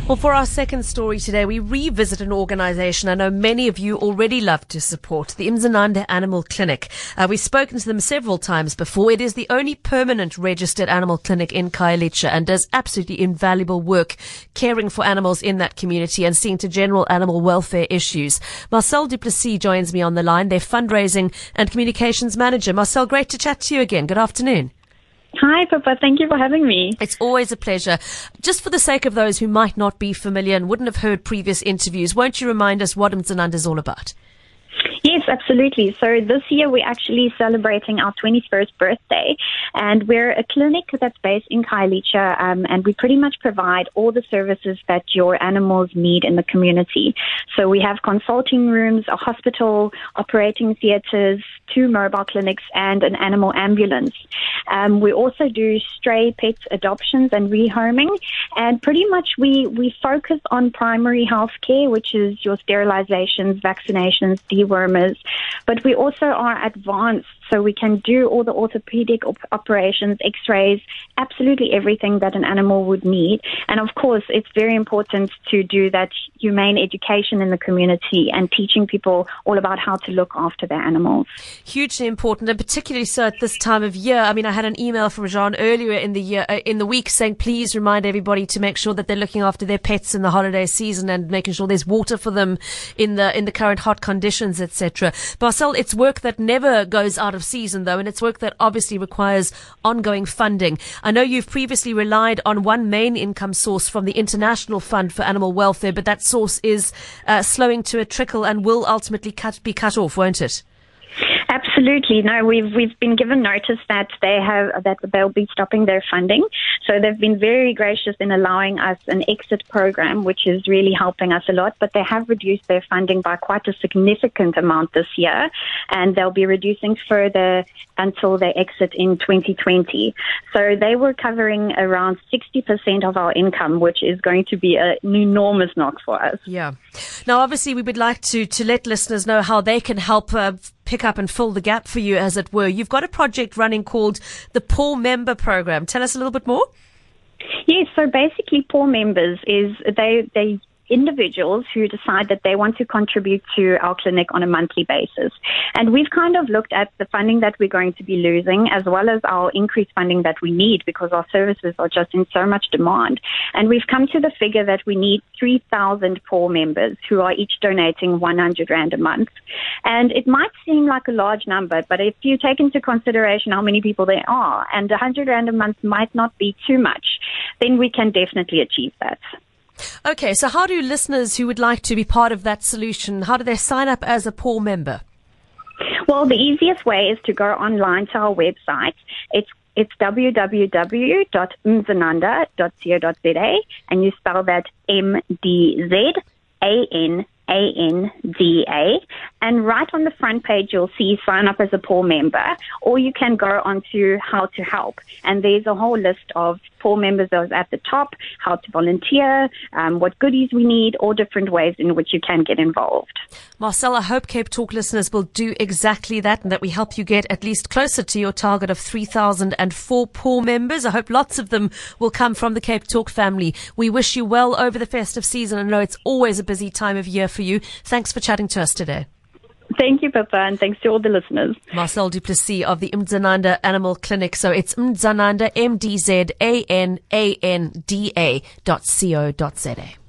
Well, for our second story today, we revisit an organisation I know many of you already love to support, the Mzananda Animal Clinic. We've spoken to them several times before. It is the only permanent registered animal clinic in Khayelitsha and does absolutely invaluable work caring for animals in that community and seeing to general animal welfare issues. Marcel du Plessis joins me on the line, their fundraising and communications manager. Marcel, great to chat to you again. Good afternoon. Hi, Pippa. Thank you for having me. It's always a pleasure. Just for the sake of those who might not be familiar and wouldn't have heard previous interviews, won't you remind us what Mzananda is all about? Yes, absolutely. So this year we're actually celebrating our 21st birthday, and we're a clinic that's based in Khayelitsha, and we pretty much provide all the services that your animals need in the community. So we have consulting rooms, a hospital, operating theatres, 2 mobile clinics, and an animal ambulance. We also do stray pet adoptions and rehoming, and pretty much we focus on primary health care, which is your sterilizations, vaccinations, dewormers, but we also are advanced, so we can do all the orthopedic operations, x-rays, absolutely everything that an animal would need. And of course, it's very important to do that humane education in the community and teaching people all about how to look after their animals. Hugely important, and particularly so at this time of year. I mean, I had an email from Jean earlier in the week saying, please remind everybody to make sure that they're looking after their pets in the holiday season and making sure there's water for them in the current hot conditions, etc. Marcel, it's work that never goes out of season, though, and it's work that obviously requires ongoing funding. I know you've previously relied on one main income source from the International Fund for Animal Welfare, but that source is slowing to a trickle and will ultimately be cut off, won't it? Absolutely. No, we've been given notice that they'll be stopping their funding. So they've been very gracious in allowing us an exit program, which is really helping us a lot. But they have reduced their funding by quite a significant amount this year, and they'll be reducing further until they exit in 2020. So they were covering around 60% of our income, which is going to be an enormous knock for us. Yeah. Now, obviously, we would like to let listeners know how they can help pick up and fill the gap for you, as it were. You've got a project running called the Poor Member Program. Tell us a little bit more. Yes, so basically poor members is they individuals who decide that they want to contribute to our clinic on a monthly basis. And we've kind of looked at the funding that we're going to be losing as well as our increased funding that we need because our services are just in so much demand. And we've come to the figure that we need 3,000 poor members who are each donating 100 Rand a month. And it might seem like a large number, but if you take into consideration how many people there are, and 100 Rand a month might not be too much, then we can definitely achieve that. Okay, so how do listeners who would like to be part of that solution, how do they sign up as a poor member? Well, the easiest way is to go online to our website. It's www.mzananda.co.za, and you spell that MDZANANDA. And right on the front page, you'll see sign up as a poor member, or you can go onto how to help. And there's a whole list of poor members that is at the top, how to volunteer, what goodies we need, all different ways in which you can get involved. Marcel, I hope Cape Talk listeners will do exactly that and that we help you get at least closer to your target of 3,004 poor members. I hope lots of them will come from the Cape Talk family. We wish you well over the festive season. I know it's always a busy time of year for you. Thanks for chatting to us today. Thank you, Pippa, and thanks to all the listeners. Marcel du Plessis of the Mzananda Animal Clinic. So it's Mzananda, MDZANANDA.co.za.